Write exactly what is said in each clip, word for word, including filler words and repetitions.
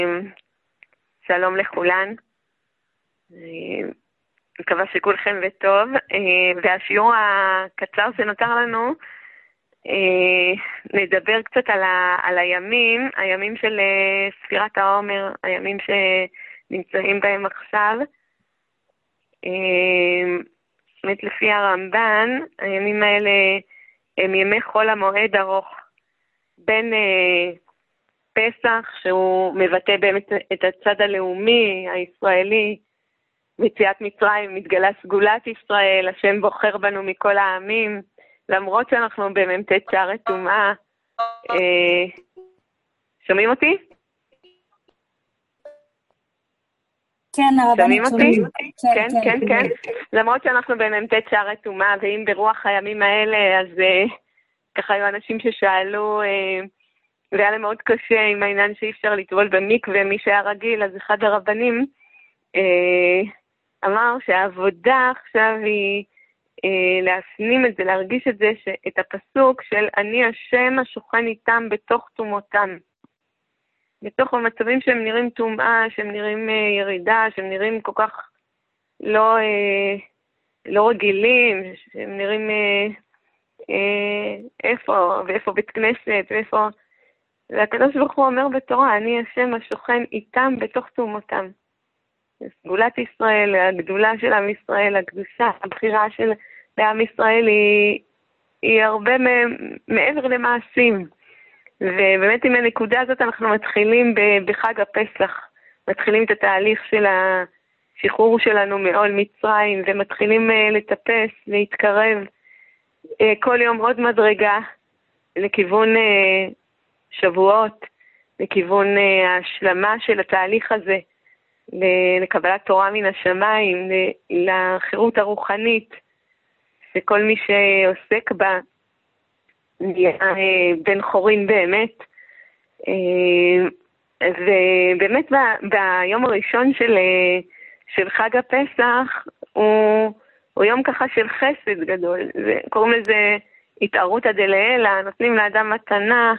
שלום לכולן, מקווה שכולכם וטוב. והשיעור הקצר שנותר לנו, נדבר קצת על, ה, על הימים, הימים של ספירת העומר, הימים שנמצאים בהם עכשיו. באמת לפי הרמב"ן, הימים האלה הם ימי חול המועד ארוך, בין פסח, שהוא מבטא באמת את הצד הלאומי הישראלי, יציאת מצרים, מתגלה סגולת ישראל, השם בוחר בנו מכל העמים, למרות שאנחנו במ"ט שערי טומאה. שומעים אותי? כן, שומעים אותי? כן, כן, כן, כן. למרות שאנחנו במ"ט שערי טומאה, ואם ברוח הימים האלה, אז ככה היו אנשים ששאלו, והיה להם מאוד קשה עם העניין שאי אפשר לטבול במקווה, מי שהיה רגיל, אז אחד הרבנים אמר שהעבודה עכשיו היא להפנים את זה, להרגיש את זה, את הפסוק של אני השם השוכן איתם בתוך תומותם. בתוך המצבים שהם נראים טומאה, שהם נראים ירידה, שהם נראים כל כך לא, לא רגילים, שהם נראים איפה, ואיפה בית כנסת, ואיפה... והקדוש ברוך הוא אומר בתורה, אני השם השוכן איתם בתוך תומותם. סגולת ישראל, הגדולה של עם ישראל, הקדושה, הבחירה של עם ישראל היא, היא הרבה מעבר למעשים. ובאמת עם הנקודה הזאת אנחנו מתחילים בחג הפסח, מתחילים את התהליך של השחרור שלנו מעול מצרים, ומתחילים לטפס, להתקרב כל יום עוד מדרגה לכיוון שבועות, לכיוון ההשלמה של התהליך הזה, לקבלת תורה מן השמיים, לחירות הרוחנית, שכל מי שעוסק בה נהיה בן חורין באמת. ובאמת ביום הראשון של, של חג הפסח הוא, הוא יום ככה של חסד גדול, קוראים לזה התערותא דלעילא, נותנים לאדם מתנה,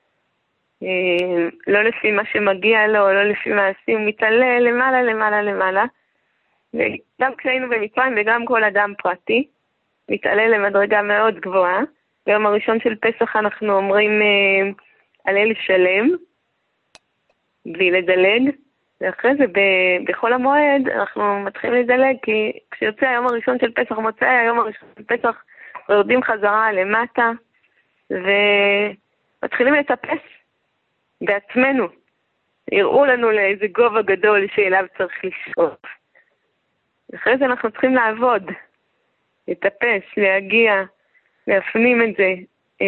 לא לפי מה שמגיע לו, לא לפי מעשים, הוא מתעלה למעלה למעלה למעלה, וגם כשהיינו במצרים וגם כל אדם פרטי מתעלה למדרגה מאוד גבוהה. ביום הראשון של פסח אנחנו אומרים אה, הלל שלם, בלי לדלג, ואחרי זה ב- בכל המועד אנחנו מתחילים לדלג, כי כשיוצא היום הראשון של פסח, מוצא היום הראשון של פסח, יורדים חזרה למטה, ומתחילים לטפס בעצמנו. יראו לנו לאיזה גובה גדול שאליו צריך לשאוף. אחרי זה אנחנו צריכים לעבוד, לטפס, להגיע, להפנים את זה.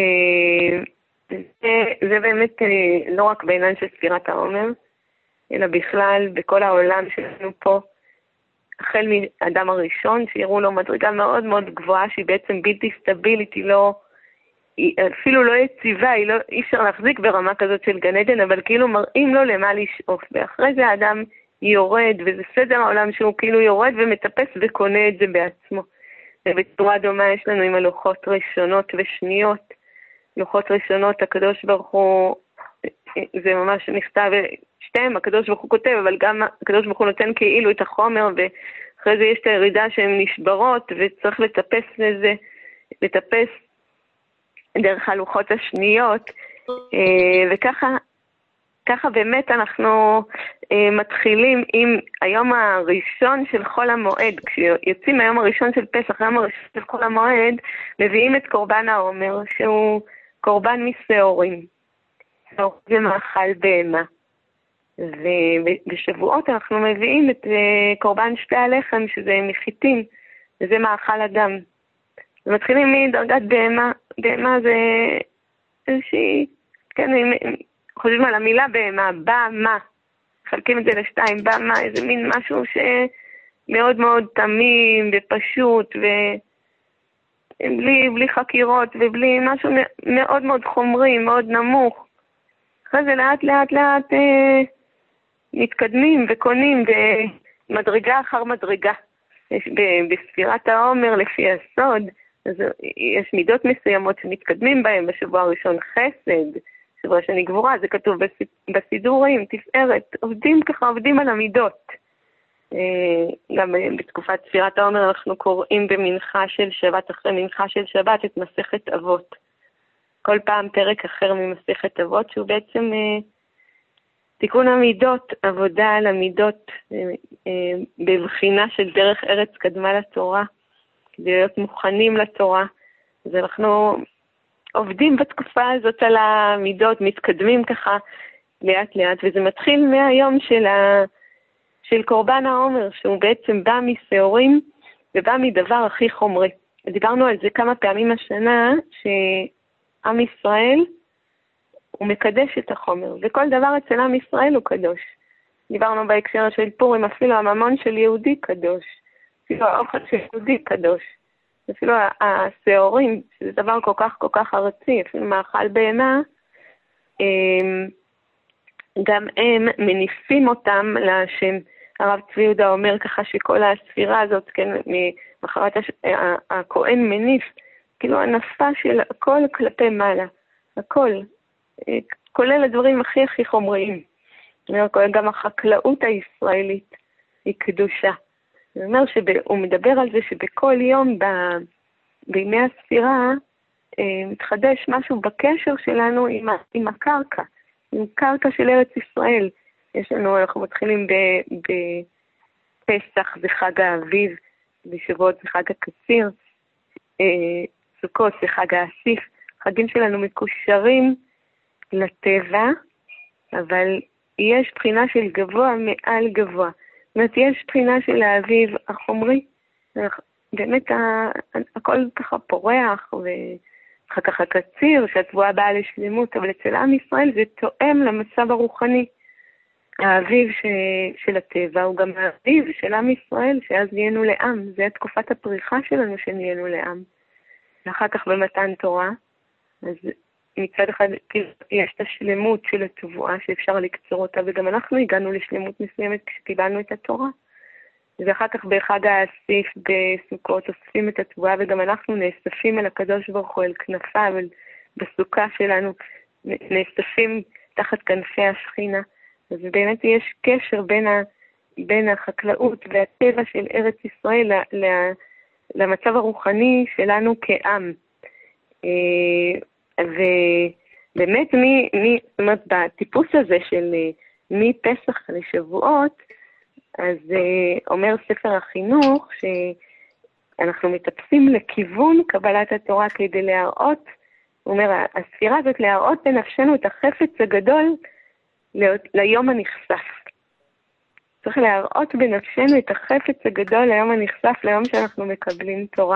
זה, זה באמת לא רק בעניין של ספירת העומר, אלא בכלל בכל העולם שלנו פה, החל מאדם הראשון, שיראו לו מדרגה מאוד מאוד גבוהה, שהיא בעצם בלתי סטבילית, היא לא, היא אפילו לא יציבה, היא לא, אי אפשר להחזיק ברמה כזאת של גן עדן, אבל כאילו מראים לו למה לשאוף. ואחרי זה האדם יורד, וזה סדר העולם שהוא כאילו יורד ומטפס וקונה את זה בעצמו. ובצורה דומה יש לנו עם הלוחות ראשונות ושניות. לוחות ראשונות, הקדוש ברוך הוא, זה ממש נכתב, שתיים, הקדוש ברוך הוא כותב, אבל גם הקדוש ברוך הוא נותן כאילו את החומר, ואחרי זה יש את הירידה שהן נשברות, וצריך לטפס לזה, לטפס דרך הלוחות השניות, וככה, ככה באמת אנחנו מתחילים עם היום הראשון של חול המועד. כשיוצאים היום הראשון של פסח, היום הראשון של חול המועד, מביאים את קורבן העומר, שהוא קורבן משעורים. זה מאכל בהמה. ובשבועות אנחנו מביאים את קורבן שתי הלחם, שזה מחיטים, וזה מאכל אדם. ומתחילים מדרגת בהמה. בהמה זה איזושהי, כן, חושבים על המילה בהמה, בהמה. חלקים את זה לשתיים, בהמה, איזה מין משהו שמאוד מאוד תמים ופשוט, ובלי בלי חקירות, ובלי משהו מאוד מאוד חומרי, מאוד נמוך. אחרי זה לאט לאט לאט אה, מתקדמים וקונים במדרגה אחר מדרגה. בספירת העומר לפי הסוד, אז יש מידות מסוימות שמתקדמים בהם. בשבוע הראשון חסד, שבוע שני גבורה, זה כתוב בסידורים, תפארת, עובדים ככה, עובדים על המידות. גם בתקופת ספירת העומר אנחנו קוראים במנחה של שבת, אחרי מנחה של שבת, את מסכת אבות. כל פעם פרק אחר ממסכת אבות, שהוא בעצם תיקון המידות, עבודה על המידות, בבחינה של דרך ארץ קדמה לתורה, כדי להיות מוכנים לתורה. אז אנחנו עובדים בתקופה הזאת על המידות, מתקדמים ככה לאט לאט, וזה מתחיל מהיום של, ה... של קורבן העומר, שהוא בעצם בא מסעורים ובא מדבר הכי חומרי. דיברנו על זה כמה פעמים השנה, שעם ישראל הוא מקדש את החומר, וכל דבר אצל עם ישראל הוא קדוש. דיברנו בהקשר של פורים, אפילו הממון של יהודי קדוש, אפילו האוכל של יהודי קדוש. אפילו השעורים, שזה דבר כל כך כל כך ארצי, אפילו מאכל בהמה, גם הם מניפים אותם להשם. הרב צבי יהודה אומר ככה שכל הספירה הזאת, כן, ממחרת הש... הכהן מניף, כאילו הנפה של הכל כלפי מעלה, הכל, כולל הדברים הכי הכי חומריים. גם החקלאות הישראלית היא קדושה. הוא אומר שהוא מדבר על זה שבכל יום ב, בימי הספירה אה, מתחדש משהו בקשר שלנו עם, ה, עם הקרקע, עם קרקע של ארץ ישראל. יש לנו, אנחנו מתחילים בפסח, זה חג האביב, בשבועות זה חג הקציר, אה, סוכות זה חג האסיף. חגים שלנו מקושרים לטבע, אבל יש בחינה של גבוה מעל גבוה. זאת אומרת, יש בחינה של האביב החומרי, באמת הכל ככה פורח, ואחר כך הקציר, שהתבואה באה לשלמות, אבל אצל עם ישראל זה תואם למצב הרוחני. האביב ש... של הטבע הוא גם האביב של עם ישראל, שאז נהיינו לעם, זה התקופת הפריחה שלנו שנהיינו לעם. ואחר כך במתן תורה, אז מצד אחד יש את השלמות של התבואה שאפשר לקצור אותה, וגם אנחנו הגענו לשלמות מסוימת כשקיבלנו את התורה. ואחר כך בחג האסיף בסוכות אוספים את התבואה, וגם אנחנו נאספים אל הקדוש ברוך הוא, אל כנפיו, בסוכה שלנו, נאספים תחת כנפי השכינה. אז באמת יש קשר בין, ה, בין החקלאות והטבע של ארץ ישראל ל, ל, למצב הרוחני שלנו כעם. ובאמת, מי, מי, זאת אומרת, בטיפוס הזה של מפסח לשבועות, אז אומר ספר החינוך שאנחנו מטפסים לכיוון קבלת התורה כדי להראות, הוא אומר, הספירה הזאת להראות בנפשנו את החפץ הגדול ליום הנכסף. צריך להראות בנפשנו את החפץ הגדול ליום הנכסף, ליום שאנחנו מקבלים תורה.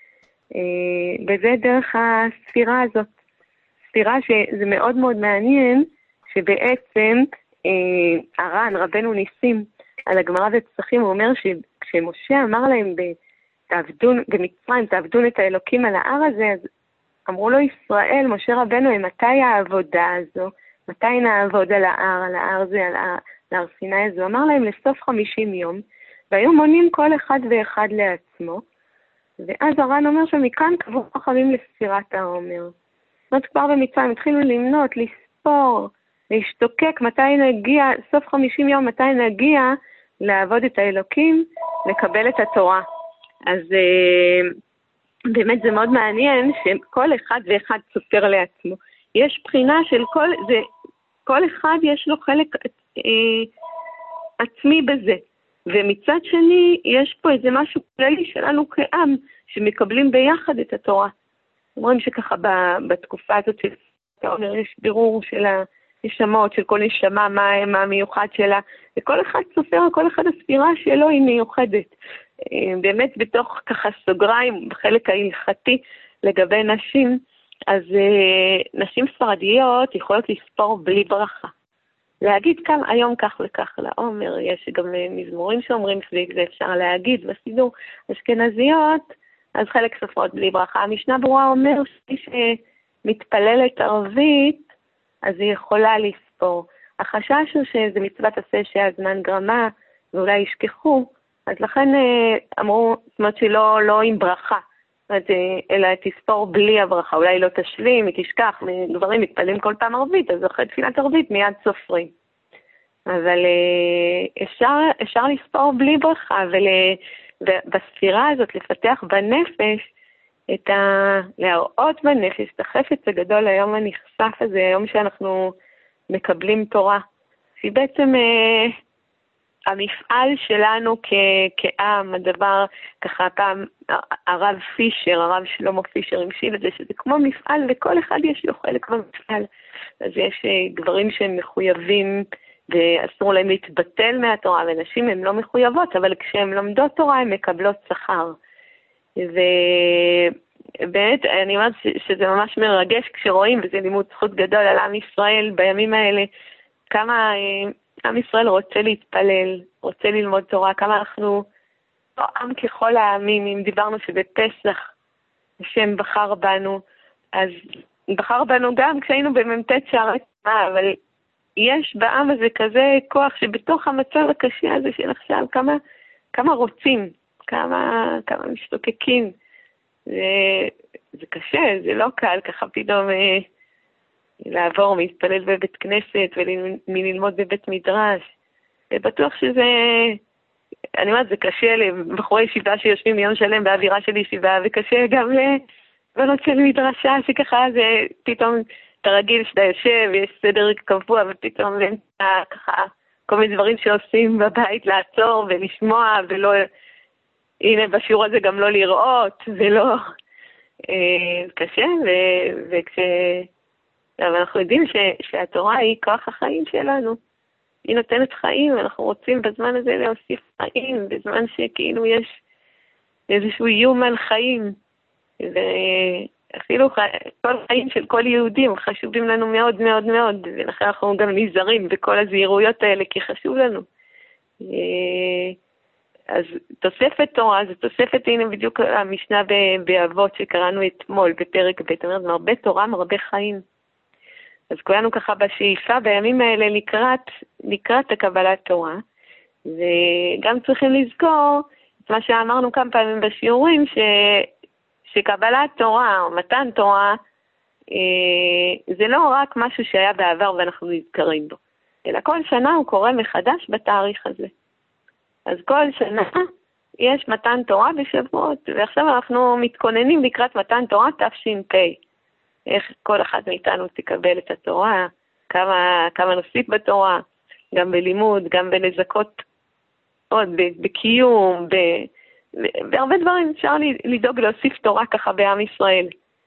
וזה דרך הספירה הזאת. ספירה שזה מאוד מאוד מעניין, שבעצם הר"ן, רבנו ניסים, על הגמרא ופסחים, הוא אומר שכשמשה אמר להם תעבדון, במצרים, תעבדון את האלוקים על ההר הזה, אז אמרו לו ישראל, משה רבנו, מתי העבודה הזו? מתי נעבוד על ההר, על ההר זה, על ההר סיני הזו? אמר להם לסוף חמישים יום, והיו מונים כל אחד ואחד לעצמו, ואז הר"ן אומר שמכאן קבעו חכמים לספירת העומר. זאת אומרת, כבר במצרים התחילו למנות, לספור, להשתוקק, מתי נגיע, סוף חמישים יום, מתי נגיע לעבוד את האלוקים, לקבל את התורה. אז באמת זה מאוד מעניין שכל אחד ואחד סופר לעצמו. יש בחינה של כל, זה, כל אחד יש לו חלק אה, עצמי בזה. ומצד שני, יש פה איזה משהו כללי שלנו כעם, שמקבלים ביחד את התורה. אומרים שככה בתקופה הזאת של העומר יש בירור של הנשמות, של כל נשמה, מה, מה המיוחד שלה, וכל אחד סופר, כל אחד הספירה שלו היא מיוחדת. באמת בתוך ככה סוגריים, בחלק ההלכתי לגבי נשים, אז נשים ספרדיות יכולות לספור בלי ברכה. להגיד כאן היום כך וכך לעומר, יש גם מזמורים שאומרים סביב זה אפשר להגיד בסידור. אשכנזיות, אז חלק סופרות בלי ברכה. המשנה ברורה אומר שמי שמתפללת ערבית, אז היא יכולה לספור. החשש הוא שזה מצוות עשה שהזמן גרמה, ואולי ישכחו, אז לכן אמרו, זאת אומרת שלא לא עם ברכה. זאת אלא תספור בלי הברכה, אולי לא תשלים, היא תשכח, גברים מתפללים כל פעם ערבית, אז אחרי תפילת ערבית מיד סופרים. אבל אפשר, אפשר לספור בלי ברכה, ובספירה הזאת לפתח בנפש, את ה... להראות בנפש, את החפץ הגדול היום הנחשף הזה, היום שאנחנו מקבלים תורה, שהיא בעצם אה, המפעל שלנו כ... כעם, הדבר, ככה פעם הרב פישר, הרב שלמה פישר המשיל את זה, שזה כמו מפעל, וכל אחד יש לו חלק במפעל. אז יש אה, גברים שהם מחויבים, ואסור להם להתבטל מהתורה, ונשים הן לא מחויבות, אבל כשהן לומדות תורה הן מקבלות שכר. ובאמת אני אומרת שזה ממש מרגש כשרואים, וזה לימוד זכות גדול על עם ישראל בימים האלה, כמה עם ישראל רוצה להתפלל, רוצה ללמוד תורה, כמה אנחנו עם ככל העמים. אם דיברנו שבפסח השם בחר בנו, אז בחר בנו גם כשהיינו בממתת שערי תורה, אבל יש בעם הזה כזה כוח שבתוך המצב הקשה הזה של עכשיו, כמה, כמה רוצים, כמה, כמה משתוקקים. זה, זה קשה, זה לא קל ככה פתאום אה, לעבור, להתפלל בבית כנסת וללמוד בבית מדרש. ובטוח שזה, אני אומרת, זה קשה לבחורי ישיבה שיושבים יום שלם באווירה של ישיבה, וקשה גם לבנות של מדרשה, שככה זה פתאום אתה רגיל שאתה יושב, יש סדר קבוע, ופתאום ככה כל מיני דברים שעושים בבית, לעצור ולשמוע, ולא, הנה בשיעור הזה גם לא לראות, ולא, אה, קשה, וכש... אבל אנחנו יודעים ש, שהתורה היא כוח החיים שלנו, היא נותנת חיים, אנחנו רוצים בזמן הזה להוסיף חיים, בזמן שכאילו יש איזשהו איום על חיים, ואפילו כל החיים של כל יהודים חשובים לנו מאוד מאוד מאוד, ולכן אנחנו גם נזהרים בכל הזהירויות האלה, כי חשוב לנו. אז תוספת תורה, זו תוספת, הנה בדיוק המשנה באבות שקראנו אתמול בפרק ב', אומרת, מרבה תורה, מרבה חיים. אז כולנו ככה בשאיפה בימים האלה לקראת, לקראת הקבלת תורה, וגם צריכים לזכור את מה שאמרנו כמה פעמים בשיעורים, ש, שקבלת תורה או מתן תורה, אה, זה לא רק משהו שהיה בעבר ואנחנו נזכרים בו, אלא כל שנה הוא קורה מחדש בתאריך הזה. אז כל שנה יש מתן תורה בשבועות, ועכשיו אנחנו מתכוננים לקראת מתן תורה תש"פ. איך כל אחד מאיתנו תקבל את התורה, כמה, כמה נוסיף בתורה, גם בלימוד, גם בנזקות, עוד בקיום, ב, בהרבה דברים אפשר לדאוג להוסיף תורה ככה בעם ישראל.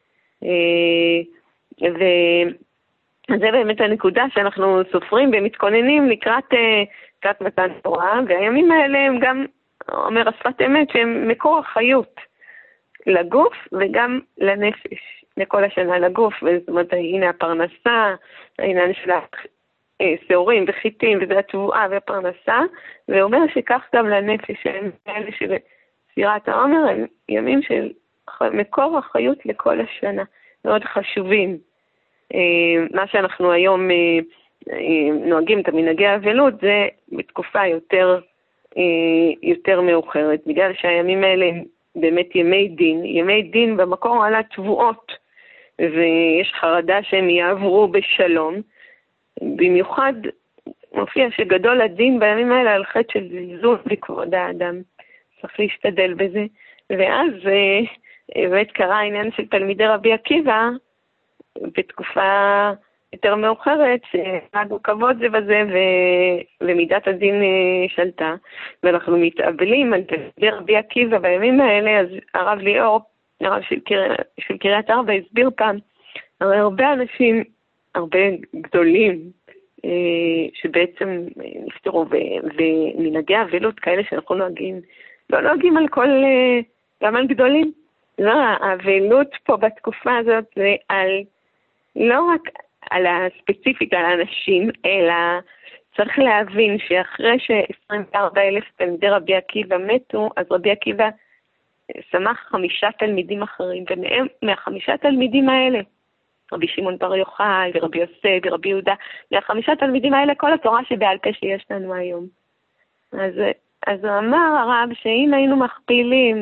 וזה באמת הנקודה שאנחנו סופרים ומתכוננים לקראת, לקראת מתן תורה, והימים האלה הם גם, אומר השפת אמת, שהם מקור החיות לגוף וגם לנפש. לכל השנה לגוף, זאת אומרת, הנה הפרנסה, העניין של השעורים וחיטים, וזה התבואה והפרנסה, ואומר שכך גם לנפש, הם אלה של ספירת העומר, הם ימים של מקור החיות לכל השנה, מאוד חשובים. מה שאנחנו היום נוהגים את המנהגי האבלות, זה בתקופה יותר, יותר מאוחרת, בגלל שהימים האלה הם באמת ימי דין, ימי דין במקור על התבואות, ויש חרדה שהם יעברו בשלום. במיוחד מופיע שגדול הדין בימים האלה על חטא של זלזול בכבוד האדם. צריך להשתדל בזה. ואז באמת קרה העניין של תלמידי רבי עקיבא, בתקופה יותר מאוחרת, שנהגו כבוד זה בזה, ו... ומידת הדין שלטה. ואנחנו מתאבלים על תלמידי רבי עקיבא בימים האלה, אז הרב ליאור, הרב של, קר... של קריית ארבע, הסביר פעם, הרי הרבה אנשים, הרבה גדולים, שבעצם נפטרו, ו... ומנהגי אבלות כאלה שאנחנו נוהגים, לא נוהגים על כל, גם על גדולים. לא, האבלות פה בתקופה הזאת זה על, לא רק על הספציפית, על האנשים, אלא צריך להבין שאחרי ש-עשרים וארבעה אלף תלמידי רבי עקיבא מתו, אז רבי עקיבא שמח חמישה תלמידים אחרים, ומהם, מהחמישה תלמידים האלה, רבי שמעון בר יוחאי ורבי יוסף ורבי יהודה, מהחמישה תלמידים האלה כל התורה שבעל פה שיש לנו היום. אז, אז הוא אמר הרב שאם היינו מכפילים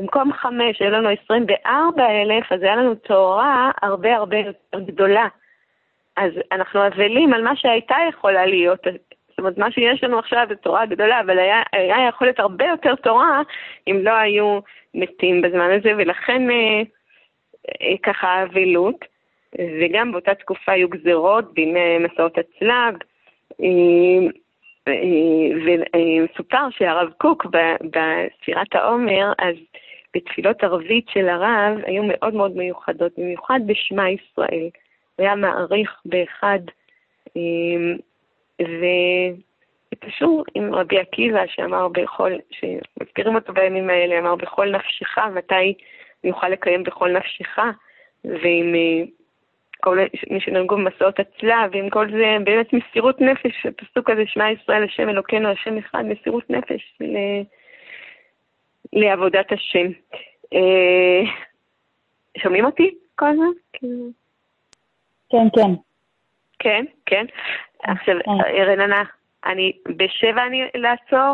במקום חמש, היה לנו עשרים וארבע אלף, אז היה לנו תורה הרבה הרבה יותר גדולה. אז אנחנו אבלים על מה שהייתה יכולה להיות. זאת אומרת, מה שיש לנו עכשיו זה תורה גדולה, אבל היה, היה יכול להיות הרבה יותר תורה אם לא היו מתים בזמן הזה, ולכן אה, אה, ככה אבלות. וגם באותה תקופה היו גזרות בימי מסעות הצלב, וסופר שהרב קוק בספירת העומר, אז בתפילות ערבית של הרב היו מאוד מאוד מיוחדות, במיוחד בשמה ישראל. הוא היה מעריך באחד, ופשוט עם רבי עקיבא שאמר בכל, שמזכירים אותו בימים האלה, אמר בכל נפשך, מתי נוכל לקיים בכל נפשך, ועם כל מי שנהרגו במסעות הצלב, ועם כל זה באמת מסירות נפש, הפסוק הזה, שמע ישראל, השם אלוקינו, השם אחד, מסירות נפש ל... לעבודת השם. שומעים אותי כל הזמן? כן, כן. כן, כן. עכשיו, רננה, אני בשבע אני לעצור?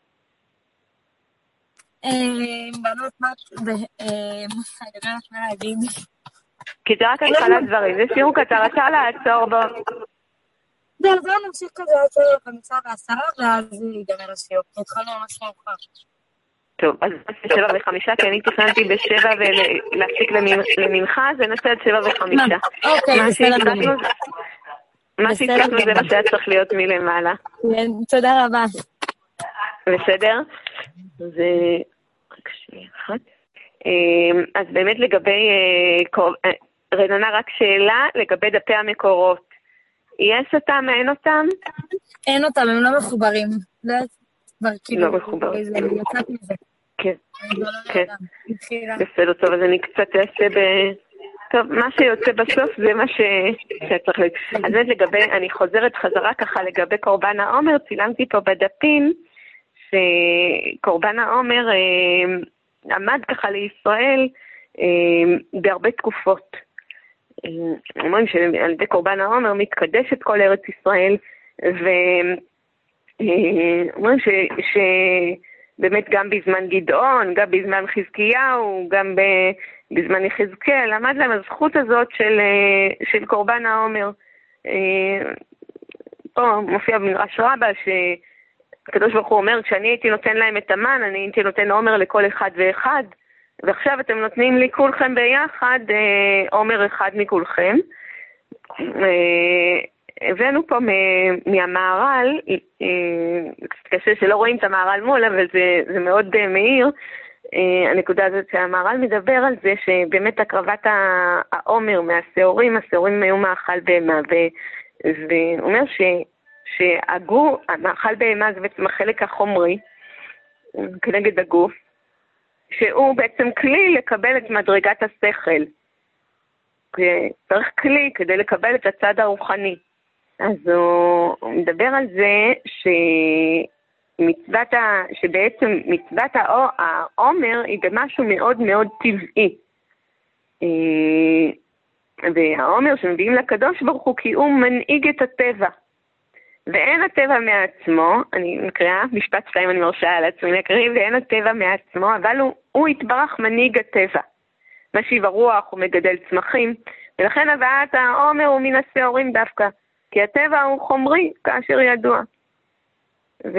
בנות, מה? אני לא יודעת מה להגיד. כי זה רק התחלת דברים, זה שיעור קצר, אפשר לעצור בו. זהו, בואו נמשיך כזה עשר וחמישה ועשרה, ואז ייגמר השיעור. התחלנו ממש מאוחר. טוב, אז נעשה שבע וחמישה, כי אני תכננתי בשבע ולהפסיק למנחה, אז נעשה עד שבע וחמישה. אוקיי, בסדר. מה שהצלחנו זה מה שהיה צריך להיות מלמעלה. תודה רבה. בסדר? זה... רק שנייה אחת. אז באמת לגבי... רננה, רק שאלה לגבי דפי המקורות. יש אותם, אין אותם? אין אותם, הם לא מחוברים. לא מחוברים. יצאת מזה. כן, כן. בסדר, טוב, אז אני קצת אעשה ב... טוב, מה שיוצא בסוף זה מה שצריך להיות. אז באמת לגבי, אני חוזרת חזרה ככה לגבי קורבן העומר, צילמתי פה בדפים שקורבן העומר אה, עמד ככה לישראל אה, בהרבה תקופות. אומרים שעל ידי קורבן העומר מתקדשת כל ארץ ישראל, ואומרים ש... ש... באמת גם בזמן גדעון, גם בזמן חזקיהו, גם בזמן יחזקאל, עמד להם הזכות הזאת של, של קורבן העומר. פה מופיע במדרש רבה שהקדוש ברוך הוא אומר, כשאני הייתי נותן להם את המן, אני הייתי נותן עומר לכל אחד ואחד, ועכשיו אתם נותנים לי כולכם ביחד עומר אחד מכולכם. הבאנו פה מהמערל, קשה שלא רואים את המערל מול, אבל זה, זה מאוד מאיר, הנקודה הזאת שהמערל מדבר על זה שבאמת הקרבת העומר מהשעורים, השעורים היו מאכל בהמה, והוא אומר שהגוף, המאכל בהמה זה בעצם החלק החומרי, כנגד הגוף, שהוא בעצם כלי לקבל את מדרגת השכל. צריך כלי כדי לקבל את הצד הרוחני. אז הוא מדבר על זה שמצוות ה... שבעצם מצוות העומר היא במשהו מאוד מאוד טבעי. והעומר שמביאים לקדוש ברוך הוא כי הוא מנהיג את הטבע. ואין הטבע מעצמו, אני מקריאה, משפט שתיים אני מרשה על עצמי להקריא, ואין הטבע מעצמו, אבל הוא, הוא התברך מנהיג הטבע. משיב הרוח, הוא מגדל צמחים, ולכן הבאת העומר הוא מן השעורים דווקא. כי הטבע הוא חומרי, כאשר ידוע. ו...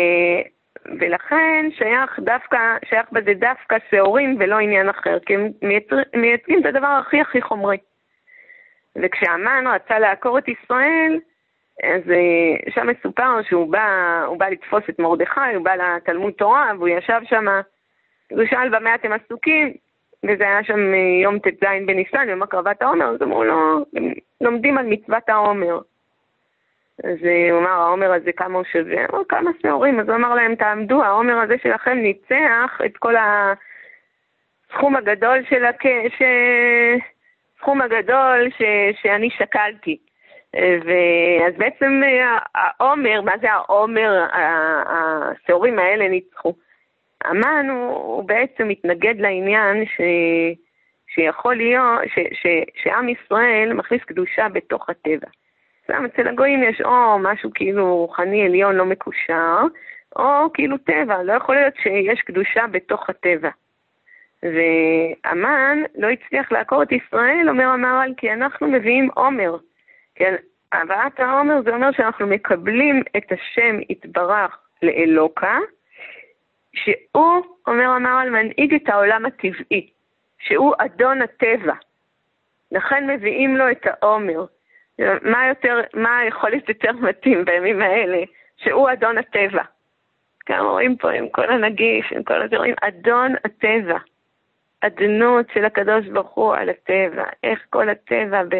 ולכן שייך דווקא, שייך בזה דווקא שעורים ולא עניין אחר, כי הם מייצר... מייצרים את הדבר הכי הכי חומרי. וכשהמן רצה לעקור את ישראל, אז שם מסופר שהוא בא, הוא בא לתפוס את מרדכי, הוא בא לתלמוד תורה, והוא ישב שם, הוא שאל במה אתם עסוקים, וזה היה שם יום ט"ז בניסן, יום הקרבת העומר, אז אמרו לו, לומדים על מצוות העומר. אז הוא אמר, העומר הזה כמה הוא שווה? אמרו, כמה שעורים. אז הוא אמר להם, תעמדו, העומר הזה שלכם ניצח את כל הסכום הגדול של הכ... ש... סכום הגדול ש... שאני שקלתי. ואז בעצם העומר, מה זה העומר? השעורים האלה ניצחו. המן הוא, הוא בעצם מתנגד לעניין ש... שיכול להיות, ש... ש... שעם ישראל מכניס קדושה בתוך הטבע. אצל הגויים יש או משהו כאילו רוחני עליון לא מקושר, או כאילו טבע, לא יכול להיות שיש קדושה בתוך הטבע. והמן לא הצליח לעקור את ישראל, אומר המהר"ל, כי אנחנו מביאים עומר. כן, הבאת העומר זה אומר שאנחנו מקבלים את השם יתברך לאלוקה, שהוא, אומר המהר"ל, מנהיג את העולם הטבעי, שהוא אדון הטבע. לכן מביאים לו את העומר. מה יותר, מה יכול להיות יותר מתאים בימים האלה? שהוא אדון הטבע. כאן רואים פה עם כל הנגיף, עם כל הדברים, אדון הטבע. אדנות של הקדוש ברוך הוא על הטבע. איך כל הטבע ב...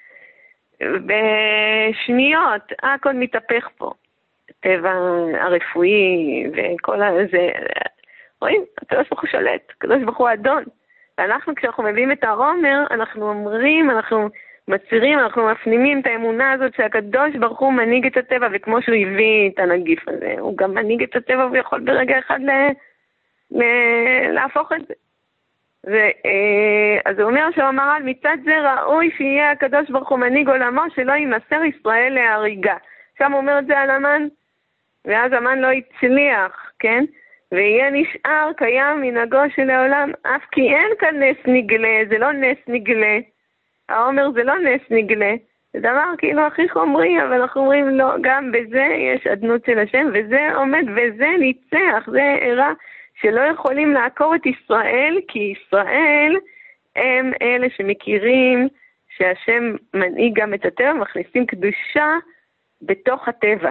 בשניות, הכל מתהפך פה. הטבע הרפואי וכל הזה. רואים? הקדוש ברוך הוא שולט. הקדוש ברוך הוא אדון. ואנחנו כשאנחנו מביאים את העומר, אנחנו אומרים, אנחנו מצהירים, אנחנו מפנימים את האמונה הזאת שהקדוש ברוך הוא מנהיג את הטבע, וכמו שהוא הביא את הנגיף הזה, הוא גם מנהיג את הטבע והוא יכול ברגע אחד ל... ל... להפוך את זה. ו... אז הוא אומר שהמהר"ל, מצד זה ראוי שיהיה הקדוש ברוך הוא מנהיג עולמו, שלא יימסר ישראל להריגה. שם הוא אומר את זה על המן, ואז המן לא הצליח, כן? ויהיה נשאר קיים מנהגו של העולם, אף כי אין כאן נס נגלה, זה לא נס נגלה. העומר זה לא נס נגלה, זה דבר כאילו הכי חומרי, אבל אנחנו אומרים לא, גם בזה יש אדנות של השם, וזה עומד, וזה ניצח, זה אירע שלא יכולים לעקור את ישראל, כי ישראל הם אלה שמכירים שהשם מנהיג גם את הטבע, מכניסים קדושה בתוך הטבע.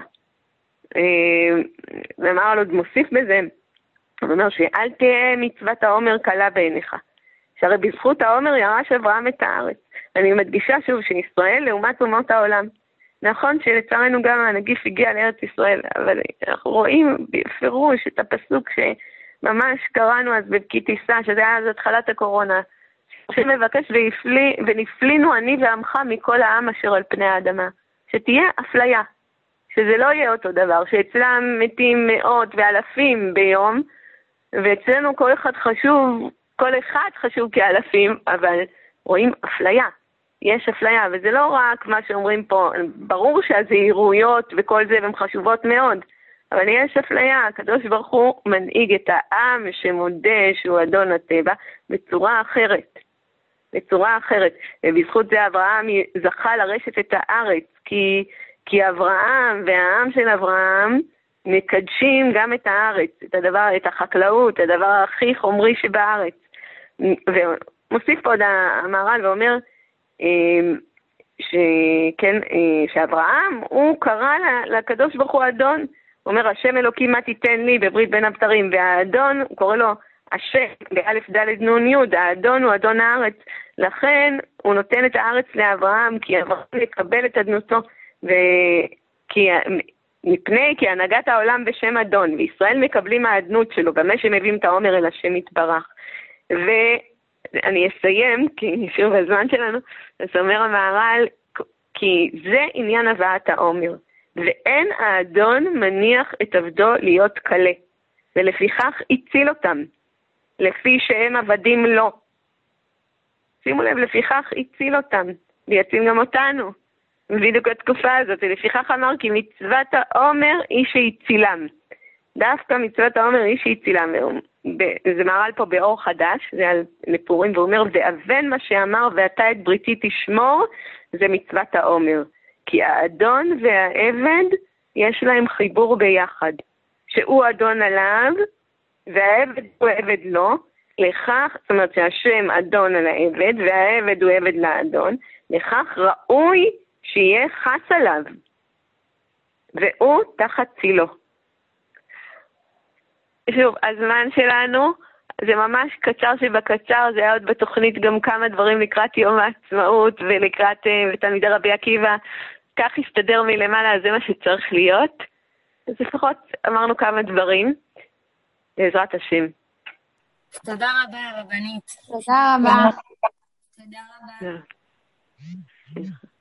והמהר"ל עוד מוסיף בזה, הוא אומר שאל תהיה מצוות העומר קלה בעיניך, שהרי בזכות העומר ירש אברהם את הארץ. אני מדגישה שוב שישראל לעומת אומות העולם. נכון שלצערנו גם הנגיף הגיע לארץ ישראל, אבל אנחנו רואים בפירוש את הפסוק שממש קראנו אז בבכי תישא, שזה היה אז התחלת הקורונה, שמבקש ויפלי, ונפלינו אני ועמך מכל העם אשר על פני האדמה. שתהיה אפליה, שזה לא יהיה אותו דבר, שאצלם מתים מאות ואלפים ביום, ואצלנו כל אחד חשוב, כל אחד חשוב כאלפים, אבל רואים אפליה. יש אפליה, וזה לא רק מה שאומרים פה, ברור שהזהירויות וכל זה הן חשובות מאוד, אבל יש אפליה. הקדוש ברוך הוא מנהיג את העם שמודה שהוא אדון הטבע בצורה אחרת. בצורה אחרת. ובזכות זה אברהם זכה לרשת את הארץ, כי, כי אברהם והעם של אברהם מקדשים גם את הארץ, את הדבר, את החקלאות, הדבר הכי חומרי שבארץ. ומוסיף פה עוד המהר"ל ואומר, שכן, שאברהם הוא קרא לקדוש ברוך הוא אדון, הוא אומר השם אלוקים מה תיתן לי בברית בין הבתרים, והאדון הוא קורא לו השם באלף ד' נון י', האדון הוא אדון הארץ, לכן הוא נותן את הארץ לאברהם, כי אברהם יקבל את אדנותו, וכי מפני כי הנהגת העולם בשם אדון, וישראל מקבלים האדנות שלו במה שמביאים את העומר אל השם יתברך. ואני אסיים, כי נשאר בזמן שלנו, אז אומר המהר"ל, כי זה עניין הבאת העומר, ואין האדון מניח את עבדו להיות קלה, ולפיכך הציל אותם, לפי שהם עבדים לו. שימו לב, לפיכך הציל אותם, ויציל גם אותנו. בדיוק התקופה הזאת, ולפיכך אמר כי מצוות העומר היא שהצילם. דווקא מצוות העומר היא שהצילם. זה מהר"ל פה באור חדש, זה על לפורים, והוא אומר, ואבן מה שאמר ואתה את בריתי תשמור, זה מצוות העומר. כי האדון והעבד יש להם חיבור ביחד. שהוא אדון עליו, והעבד הוא עבד לו, לכך, זאת אומרת שהשם אדון על העבד, והעבד הוא עבד לאדון, לכך ראוי שיהיה חס עליו, והוא תחת צילו. שוב, הזמן שלנו, זה ממש קצר שבקצר, זה היה עוד בתוכנית גם כמה דברים לקראת יום העצמאות, ולקראת תלמידי רבי עקיבא, כך הסתדר מלמעלה, זה מה שצריך להיות. אז לפחות אמרנו כמה דברים, בעזרת השם. תודה רבה, רבנית. תודה רבה. תודה רבה.